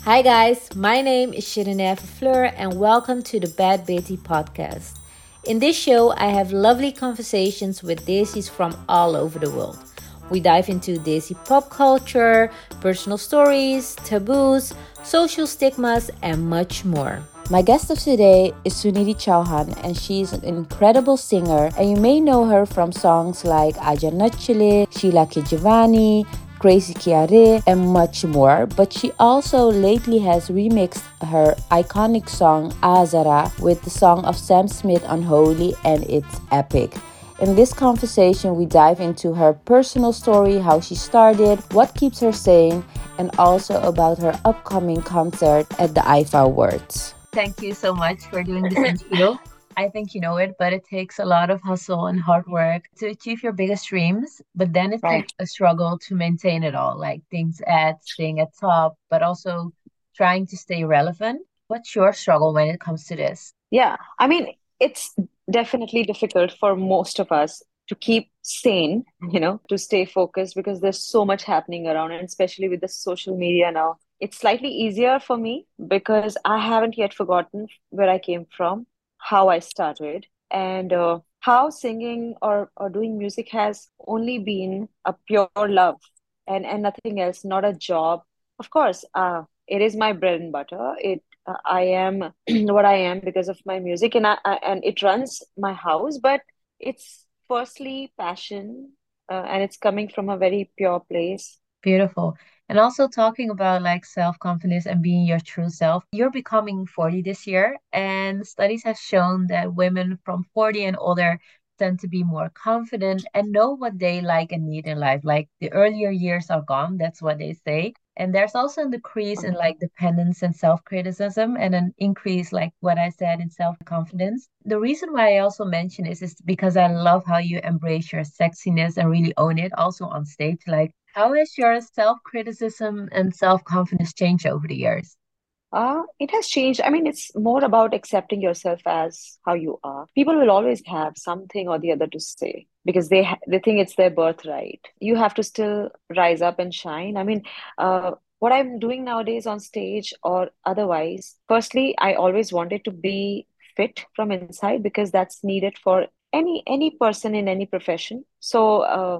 Hi guys, my name is Shirinef Fleur and welcome to the Bad Betty podcast. In this show, I have lovely conversations with Daisies from all over the world. We dive into Daisy pop culture, personal stories, taboos, social stigmas, and much more. My guest of today is Sunidhi Chauhan, and she's an incredible singer, and you may know her from songs like Aja Nachale, Sheila Ke Jawani, Crazy Kiare, and much more. But she also lately has remixed her iconic song Azara with the song of Sam Smith Unholy, and it's epic. In this conversation, we dive into her personal story, how she started, what keeps her sane, and also about her upcoming concert at the IFA Awards. Thank you so much for doing this intro. I think you know it, but it takes a lot of hustle and hard work to achieve your biggest dreams. But then it can Right. be a struggle to maintain it all, like things at staying at top, but also trying to stay relevant. What's your struggle when it comes to this? Yeah. It's definitely difficult for most of us to keep sane, to stay focused because there's so much happening around, and especially with the social media now. It's slightly easier for me because I haven't yet forgotten where I came from, how I started, and how singing or doing music has only been a pure love and nothing else, not a job. Of course, it is my bread and butter. I am what I am because of my music, and it runs my house. But it's firstly passion, and it's coming from a very pure place. Beautiful. And also talking about like self-confidence and being your true self. You're becoming 40 this year, and studies have shown that women from 40 and older tend to be more confident and know what they like and need in life. Like the earlier years are gone, that's what they say. And there's also a decrease in like dependence and self-criticism and an increase, like what I said, in self-confidence. The reason why I also mention is because I love how you embrace your sexiness and really own it also on stage. Like, how has your self-criticism and self-confidence changed over the years? It has changed. It's more about accepting yourself as how you are. People will always have something or the other to say because they think it's their birthright. You have to still rise up and shine. What I'm doing nowadays on stage or otherwise, firstly, I always wanted to be fit from inside because that's needed for any person in any profession. So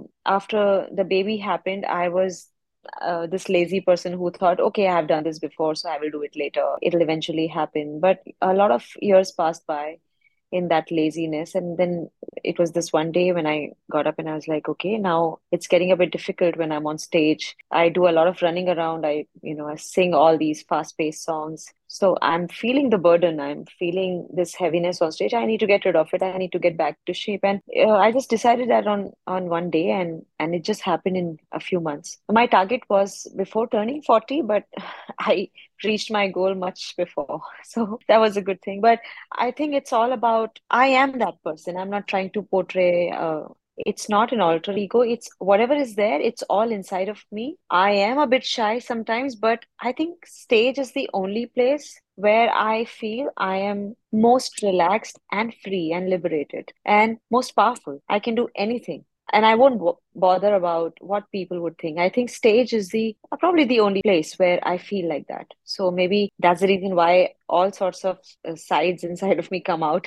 after the baby happened, I was this lazy person who thought, okay, I have done this before, so I will do it later. It'll eventually happen. But a lot of years passed by in that laziness. And then it was this one day when I got up and I was like, okay, now it's getting a bit difficult when I'm on stage. I do a lot of running around. I sing all these fast-paced songs. So I'm feeling the burden. I'm feeling this heaviness on stage. I need to get rid of it. I need to get back to shape. And I just decided that on one day, and it just happened in a few months. My target was before turning 40, but I reached my goal much before. So that was a good thing. But I think it's all about I am that person. I'm not trying to portray. It's not an alter ego. It's whatever is there. It's all inside of me. I am a bit shy sometimes, but I think stage is the only place where I feel I am most relaxed and free and liberated and most powerful. I can do anything and I won't bother about what people would think. I think stage is the probably the only place where I feel like that. So maybe that's the reason why all sorts of sides inside of me come out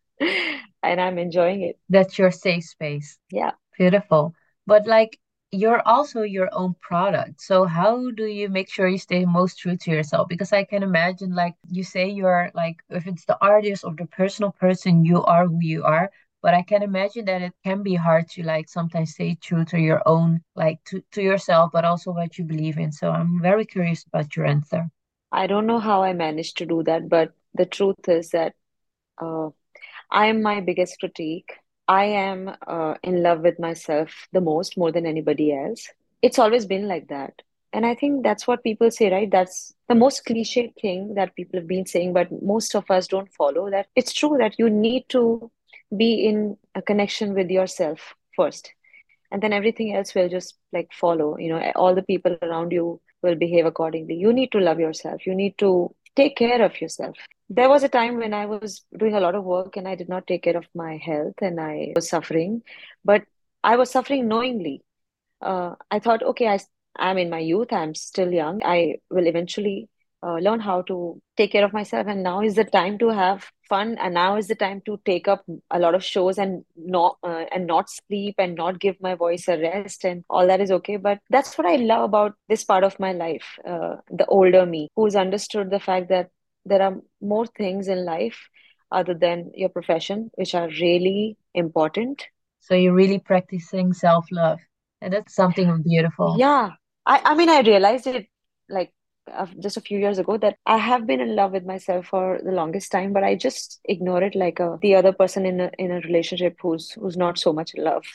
and I'm enjoying it. That's your safe space. Yeah. Beautiful. But like you're also your own product. So how do you make sure you stay most true to yourself? Because I can imagine like you say you're like if it's the artist or the personal person, you are who you are. But I can imagine that it can be hard to like sometimes stay true to your own, like to yourself, but also what you believe in. So I'm very curious about your answer. I don't know how I managed to do that, but the truth is that uh, I am my biggest critique. I am in love with myself the most, more than anybody else. It's always been like that. And I think that's what people say, right? That's the most cliched thing that people have been saying, but most of us don't follow that. It's true that you need to be in a connection with yourself first, and then everything else will just like follow. All the people around you will behave accordingly. You need to love yourself. You need to take care of yourself. There was a time when I was doing a lot of work and I did not take care of my health and I was suffering, but I was suffering knowingly. I thought, okay, I'm in my youth, I'm still young, I will eventually learn how to take care of myself. And now is the time to have fun, and now is the time to take up a lot of shows and not sleep and not give my voice a rest, and all that is okay. But that's what I love about this part of my life. The older me, who's understood the fact that there are more things in life other than your profession, which are really important. So you're really practicing self-love, and that's something beautiful. Yeah, I mean, I realized it like just a few years ago that I have been in love with myself for the longest time, but I just ignore it like the other person in a relationship who's not so much in love.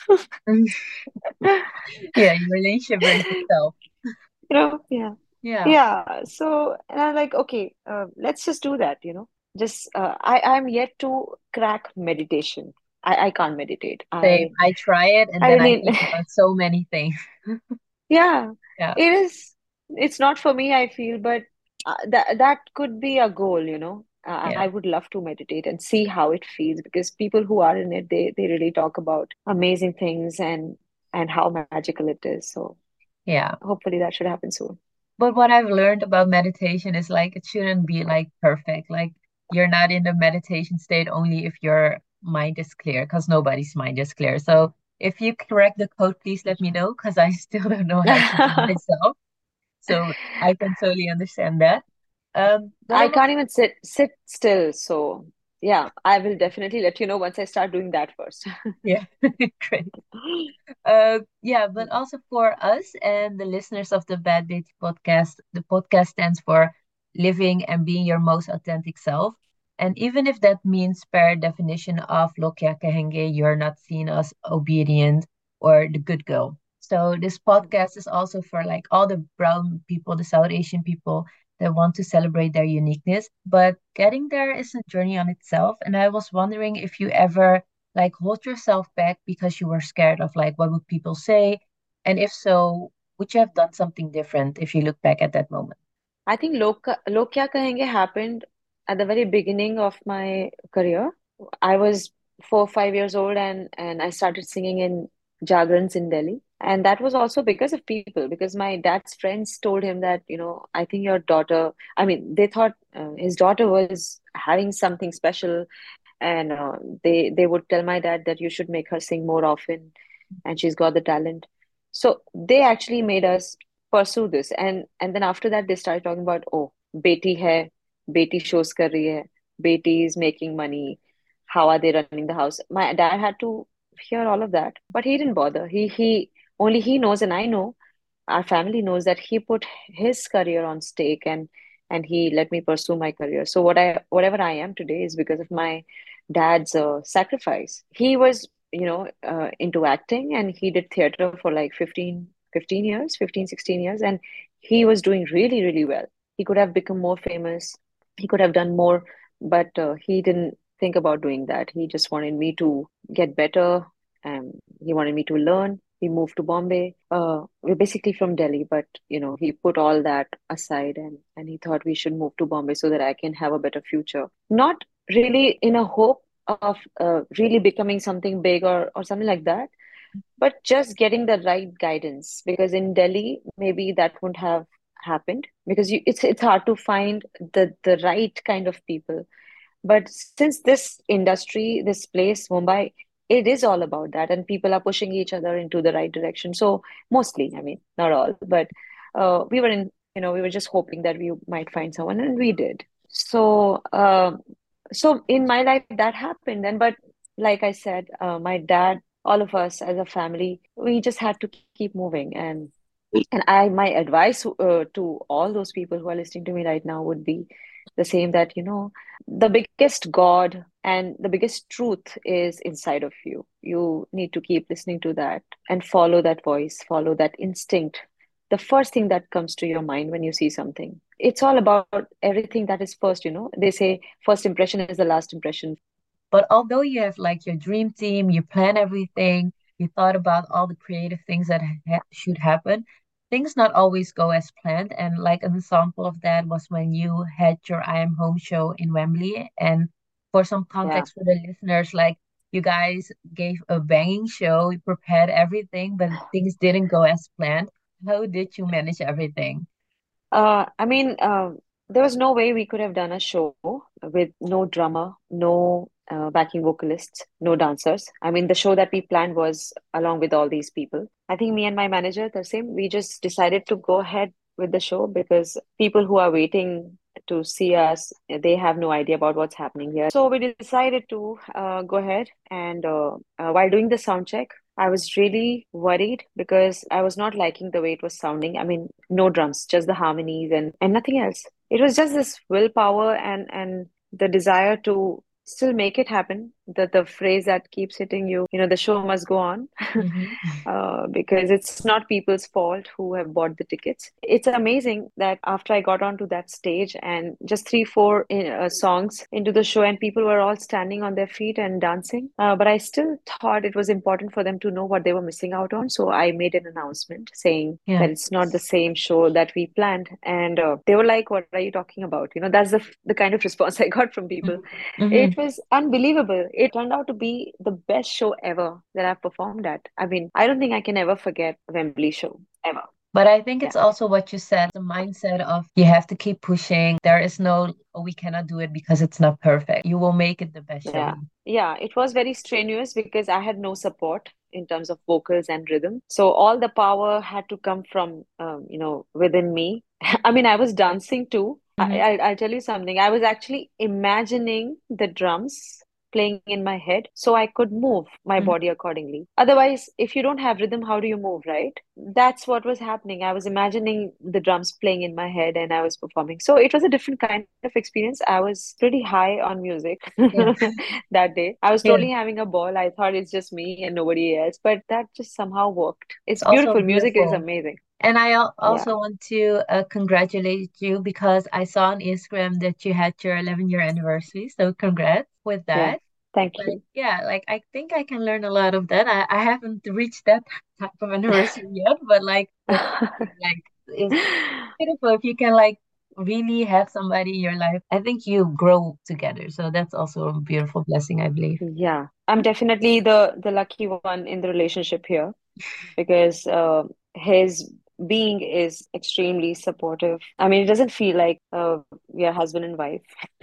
Yeah, your relationship with yourself. Yeah. Yeah, Yeah. So, and I'm like, okay, let's just do that. Just I'm yet to crack meditation. I can't meditate. same. I try it and I then I really think about so many things. Yeah, Yeah, it is. It's not for me, I feel, but that could be a goal. I yeah, would love to meditate and see how it feels, because people who are in it, they really talk about amazing things and how magical it is. So yeah. hopefully that should happen soon. But what I've learned about meditation is like it shouldn't be like perfect. Like you're not in the meditation state only if your mind is clear, because nobody's mind is clear. So if you correct the code, please let me know, because I still don't know how to do it myself. So I can totally understand that. But I I was can't even sit still. So yeah, I will definitely let you know once I start doing that first. yeah, great. Yeah, but also for us and the listeners of the Bad Bitch podcast, the podcast stands for living and being your most authentic self. And even if that means per definition of Lokya Kahenge, you're not seen as obedient or the good girl. So this podcast is also for like all the brown people, the South Asian people that want to celebrate their uniqueness. But getting there is a journey on itself. And I was wondering if you ever like hold yourself back because you were scared of like what would people say? And if so, would you have done something different if you look back at that moment? I think Log Kya Kahenge happened at the very beginning of my career. I was 4 or 5 years old, and I started singing in Jagrans in Delhi. And that was also because of people, because my dad's friends told him that, I think your daughter, I mean, they thought his daughter was having something special, and they would tell my dad that you should make her sing more often, and she's got the talent. So they actually made us pursue this, and then after that they started talking about, oh, beti hai, beti shows kar rahi hai, beti is making money, how are they running the house. My dad had to hear all of that, but he didn't bother. He only he knows, and I know, our family knows, that he put his career on stake, and he let me pursue my career. So whatever I am today is because of my dad's sacrifice. He was into acting, and he did theater for like 15 years, 15, 16 years, and he was doing really, really well. He could have become more famous, he could have done more, but he didn't think about doing that. He just wanted me to get better, and he wanted me to learn. He moved to Bombay. We're basically from Delhi, but he put all that aside, and he thought we should move to Bombay so that I can have a better future. Not really in a hope of really becoming something big or something like that, but just getting the right guidance. Because in Delhi, maybe that wouldn't have happened, because it's hard to find the right kind of people. But since this industry, this place, Mumbai, it is all about that, and people are pushing each other into the right direction. So mostly, I mean, not all, but we were just hoping that we might find someone, and we did. So in my life, that happened. And but like I said, my dad, all of us as a family, we just had to keep moving. And my advice to all those people who are listening to me right now would be the same, that the biggest God and the biggest truth is inside of you. You need to keep listening to that and follow that voice, follow that instinct. The first thing that comes to your mind when you see something. It's all about everything that is first. They say first impression is the last impression. But although you have like your dream team, you plan everything, you thought about all the creative things that should happen, things not always go as planned. And like an example of that was when you had your I Am Home show in Wembley. And for some Yeah. context for the listeners, like you guys gave a banging show, you prepared everything, but things didn't go as planned. How did you manage everything? I mean, there was no way we could have done a show with no drummer, no backing vocalists, no dancers. I mean, the show that we planned was along with all these people. I think me and my manager, Tarsim, we just decided to go ahead with the show because people who are waiting to see us, they have no idea about what's happening here. So we decided to go ahead and while doing the sound check, I was really worried because I was not liking the way it was sounding. I mean, no drums, just the harmonies and nothing else. It was just this willpower and the desire to still make it happen. The phrase that keeps hitting you, the show must go on. Hmm. Because it's not people's fault who have bought the tickets. It's amazing that after I got onto that stage and just three, four songs into the show, and people were all standing on their feet and dancing. But I still thought it was important for them to know what they were missing out on. So I made an announcement saying Yeah. that it's not the same show that we planned. And they were like, "What are you talking about?" That's the kind of response I got from people. Hmm. It was unbelievable. It turned out to be the best show ever that I've performed at. I mean, I don't think I can ever forget Wembley show ever. But I think Yeah. it's also what you said, the mindset of you have to keep pushing. There is no, "Oh, we cannot do it because it's not perfect." You will make it the best show. Yeah. Yeah. It was very strenuous because I had no support in terms of vocals and rhythm. So all the power had to come from, within me. I mean, I was dancing too. Hmm. I'll tell you something. I was actually imagining the drums playing in my head so I could move my Hmm. body accordingly. Otherwise, if you don't have rhythm, how do you move, right? That's what was happening. I was imagining the drums playing in my head and I was performing. So it was a different kind of experience. I was pretty high on music Yeah. that day. I was Yeah. totally having a ball. I thought it's just me and nobody else, but that just somehow worked. It's It's also beautiful. Music is beautiful. amazing. And I Yeah, also want to congratulate you because I saw on Instagram that you had your 11-year anniversary. So congrats with yeah. that. Thank Like, you. yeah, like I think I can learn a lot of that. I haven't reached that type of anniversary yet, but like that's something like is beautiful if you can like really have somebody in your life. I think you grow together. So that's also a beautiful blessing, I believe. Yeah, I'm definitely the lucky one in the relationship here because his being is extremely supportive. I mean, it doesn't feel like we are husband and wife.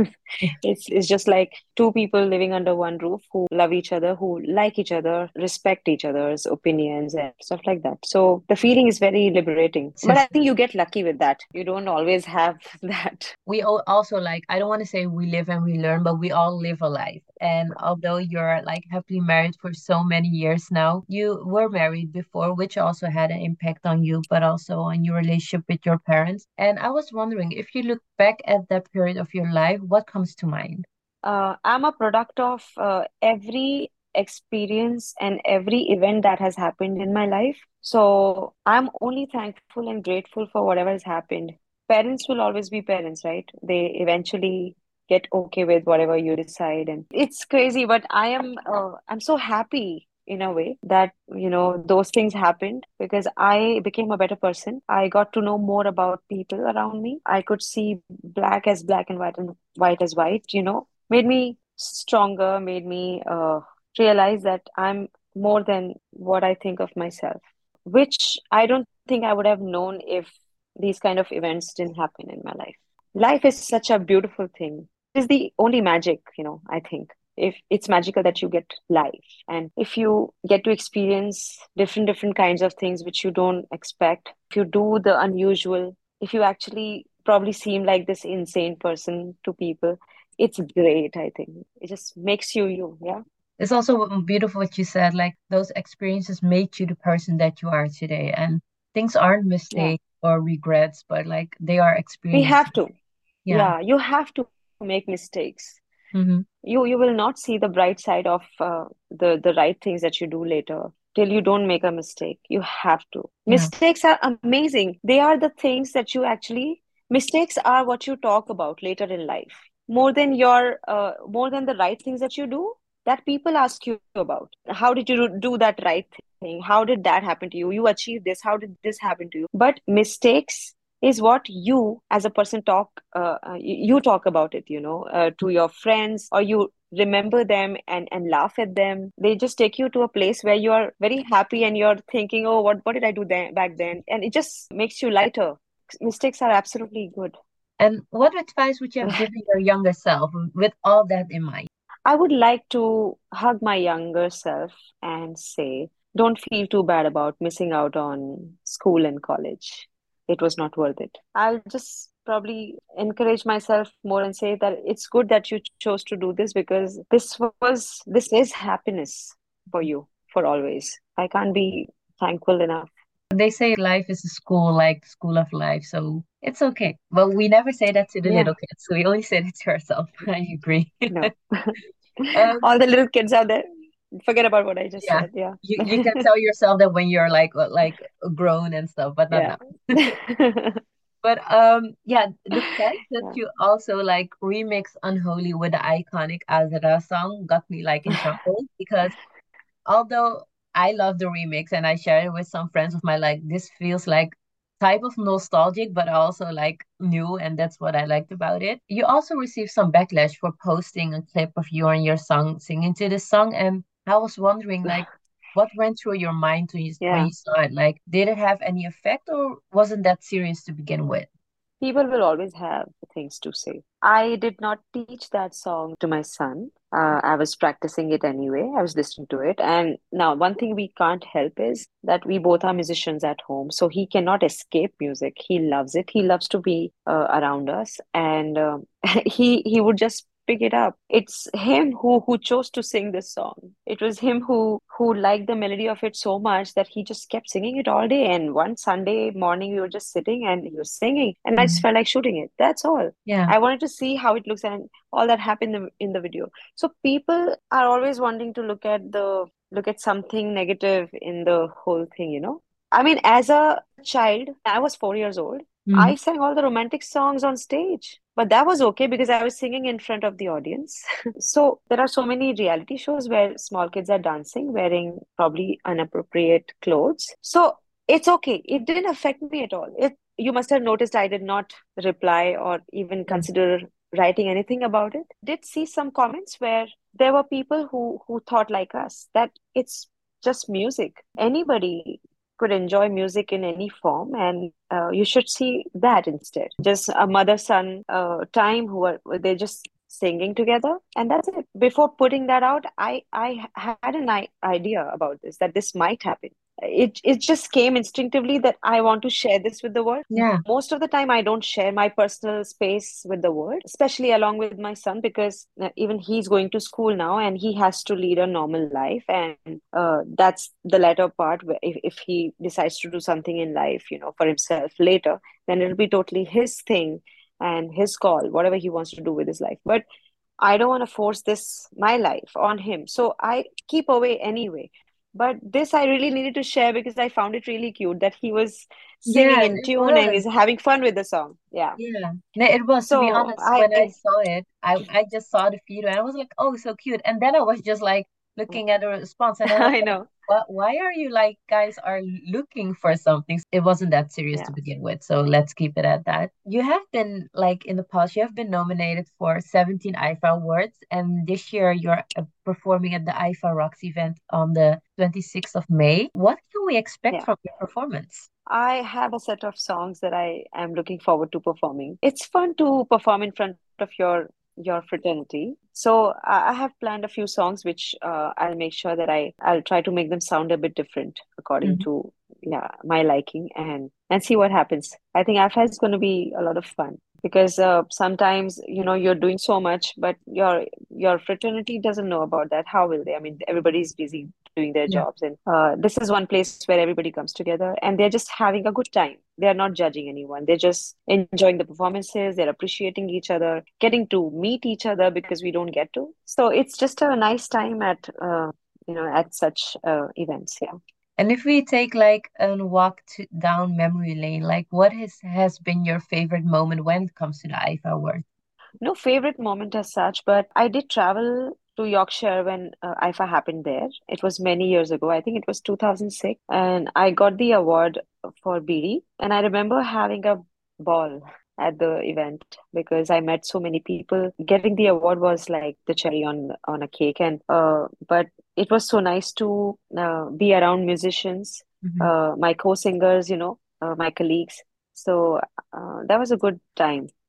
It's just like two people living under one roof who love each other, who like each other, respect each other's opinions and stuff like that. So the feeling is very liberating. It's But I just think you get lucky with that. You don't always have that. we also like I don't want to say we live and we learn, but we all live a life. And although you're like happily married for so many years now, you were married before, which also had an impact on you, but also on your relationship with your parents. And I was wondering if you look back at that period of your life, what comes to mind? I'm a product of every experience and every event that has happened in my life. So I'm only thankful and grateful for whatever has happened. Parents will always be parents, right? They eventually get okay with whatever you decide, and it's crazy. But I'm so happy in a way that those things happened because I became a better person. I got to know more about people around me. I could see black as black and white as white. Made me stronger, made me realize that I'm more than what I think of myself, which I don't think I would have known if these kind of events didn't happen in my life. Life is such a beautiful thing. It is the only magic, I think. If it's magical that you get life, and if you get to experience different kinds of things which you don't expect, if you do the unusual, if you actually probably seem like this insane person to people, it's great, I think. It just makes you, yeah. It's also beautiful what you said, like those experiences made you the person that you are today. And things aren't Yeah. mistakes or regrets, but like they are We experiences. have to. Yeah. Yeah, you have to make mistakes. Hmm. You will not see the bright side of the right things that you do later till you don't make a mistake. You have to. Yeah. Mistakes are amazing. They are the things that you actually mistakes are what you talk about later in life more than the right things that you do that people ask you about. How did you do that right thing? How did that happen to you? You achieved this. How did this happen to you? But mistakes is what you as a person you talk about it, to your friends, or you remember them and laugh at them. They just take you to a place where you are very happy and you're thinking, oh, what did I do then back then? And it just makes you lighter. Mistakes are absolutely good. And what advice would you have given your younger self with all that in mind? I would like to hug my younger self and say, don't feel too bad about missing out on school and college. It was not worth it. I'll just probably encourage myself more and say that it's good that you chose to do this because this is happiness for you for always. I can't be thankful enough. They say life is a school, like the school of life, so it's okay. Well, we never say that to the Yeah, little kids, so we only say that to ourselves. I agree. no. Um, All the little kids out there, forget about what I just yeah, said. Yeah. you can tell yourself that when you're like grown and stuff, but not Yeah. now. But yeah, the fact that Yeah. you also like remix Unholy with the iconic Azara song got me like in trouble because although I love the remix and I share it with some friends of mine, like this feels like type of nostalgic, but also like new, and that's what I liked about it. You also received some backlash for posting a clip of you and your song singing to this song, and I was wondering like what went through your mind when Yeah. you saw it? Like, did it have any effect or wasn't that serious to begin with? People will always have things to say. I did not teach that song to my son. I was practicing it anyway. I was listening to it. And now, one thing we can't help is that we both are musicians at home. So he cannot escape music. He loves it. He loves to be around us. And he would just pick it up. It's him who chose to sing this song. It was him who liked the melody of it so much that he just kept singing it all day. And one Sunday morning, we were just sitting and he was singing, and I just Mhm. felt like shooting it. That's all. Yeah. I wanted to see how it looks, and all that happened in the video. So people are always wanting to look at something negative in the whole thing, you know. I mean, as a child, I was 4 years old. Mhm. I sang all the romantic songs on stage, but that was okay because I was singing in front of the audience. So there are so many reality shows where small kids are dancing wearing probably inappropriate clothes. So it's okay. It didn't affect me at all. It You must have noticed I did not reply or even Yeah. consider writing anything about it. Did see some comments where there were people who thought like us that it's just music. Anybody could enjoy music in any form, and you should see that instead. Just a mother son time who are they're just singing together, and that's it. Before putting that out, I had an idea about this, that this might happen. It just came instinctively that I want to share this with the world. Yeah. Most of the time I don't share my personal space with the world, especially along with my son, because even he's going to school now and he has to lead a normal life. And that's the latter part where if he decides to do something in life, you know, for himself later, then it'll be totally his thing and his call, whatever he wants to do with his life. But I don't want to force this, my life, on him. So I keep away anyway. But this I really needed to share because I found it really cute that he was Yeah, singing in it tune and was. he's having fun with the song. Yeah. Yeah, no, it was. To be So honest, when I saw it, I just saw the video and I was like, oh, so cute. And then I was just like looking at the response and I was I like, know. what? Why are you like guys are looking for something? It wasn't that serious Yeah. to begin with, so let's keep it at that. You have been like in the past, you have been nominated for 17 IFA awards, and this year you're performing at the IFA Rocks event on the 26th of May. What can we expect Yeah. from your performance? I have a set of songs that I am looking forward to performing. It's fun to perform in front of your fraternity. So I have planned a few songs which I'll make sure that I'll try to make them sound a bit different according Mhm. to yeah my liking, and see what happens. I think AFA is going to be a lot of fun because sometimes you know you're doing so much, but your fraternity doesn't know about that. How will they? I mean, everybody's busy doing their Yeah. jobs, and this is one place where everybody comes together and they're just having a good time. They're not judging anyone. They're just enjoying the performances. They're appreciating each other, getting to meet each other because we don't get to. So it's just a nice time at at such events. Yeah. And if we take like a down memory lane, like what has been your favorite moment when it comes to the IFA Award? No favorite moment as such, but I did travel to Yorkshire when IFA happened there. It was many years ago. I think it was 2006. And I got the award for BD. And I remember having a ball at the event because I met so many people. Getting the award was like the cherry on a cake. And but it was so nice to be around musicians, Mhm. my co-singers, my colleagues. So that was a good time.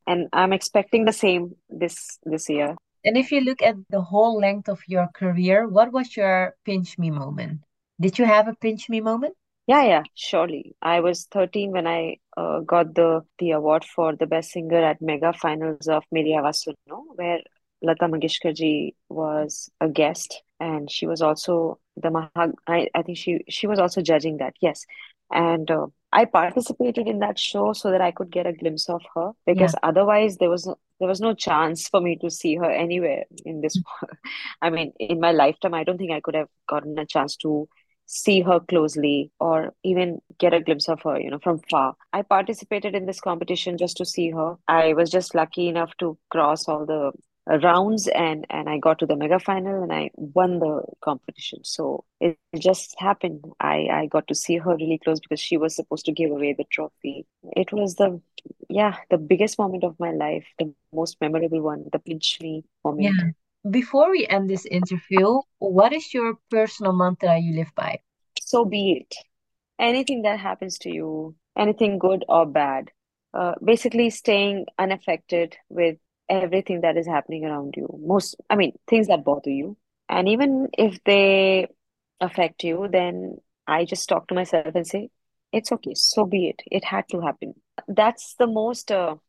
And I'm expecting the same this year. And if you look at the whole length of your career, what was your pinch me moment? Did you have a pinch me moment? Yeah, yeah, surely. I was 13 when I got the award for the best singer at mega finals of Meri Awaaz Suno, where Lata Mangeshkar ji was a guest, and she was also the I think she was also judging that. Yes, and I participated in that show so that I could get a glimpse of her Yeah. because otherwise there was no chance for me to see her anywhere in this world. I mean, in my lifetime, I don't think I could have gotten a chance to see her closely or even get a glimpse of her, from far. I participated in this competition just to see her. I was just lucky enough to cross all the rounds and I got to the mega final and I won the competition. So it just happened. I got to see her really close because she was supposed to give away the trophy. It was the biggest moment of my life, the most memorable one, the pinch me moment. Yeah. Before we end this interview, what is your personal mantra you live by? So be it. Anything that happens to you, anything good or bad, basically staying unaffected with everything that is happening around you. I mean, things that bother you. And even if they affect you, then I just talk to myself and say, it's okay, so be it. It had to happen. That's the most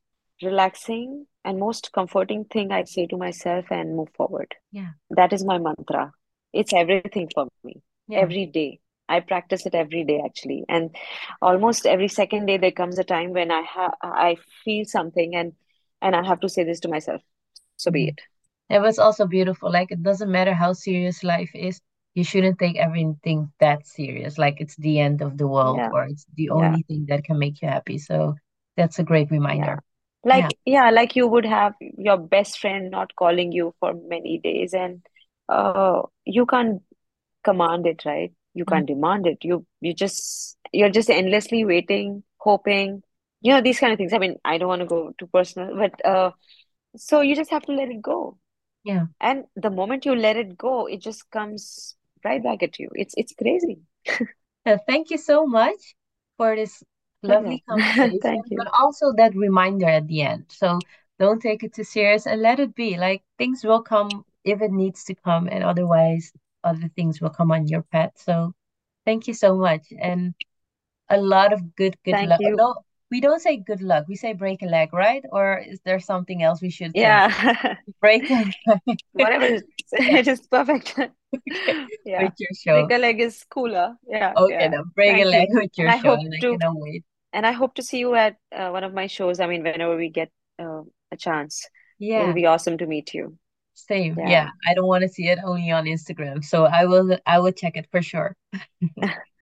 relaxing and most comforting thing I say to myself and move forward. Yeah. That is my mantra. It's everything for me Yeah. every day. I practice it every day actually. And almost every second day there comes a time when I feel something and I have to say this to myself. So be Mhm. it. It was also beautiful. Like, it doesn't matter how serious life is, you shouldn't take everything that serious. Like, it's the end of the world Yeah. or it's the Yeah. only thing that can make you happy. So, that's a great Yeah. reminder. Yeah. Like you would have your best friend not calling you for many days and you can't command it, right? You Mhm. can't demand it. You're just endlessly waiting, hoping, these kind of things. I mean, I don't want to go too personal, but so you just have to let it go. Yeah. And the moment you let it go, it just comes right back at you. It's crazy. Thank you so much for this Okay. lovely conversation, Thank but you. also that reminder at the end. So don't take it too serious and let it be. Like, things will come if it needs to come, and otherwise, other things will come on your path. So thank you so much. And a lot of good Thank luck. you. No, we don't say good luck. We say break a leg, right? Or is there something else we should say? Yeah. Break a leg. Whatever it is, Yeah, it is perfect. okay. Yeah. With your Break show. a leg is cooler. Yeah, Okay, yeah. now break a Thank leg you. with And your I show, hope and I to cannot wait. and I hope to see you at one of my shows. I mean, whenever we get a chance, it'll Yeah, be awesome to meet you. same. Yeah. Yeah, I don't want to see it only on Instagram, so I will check it for sure.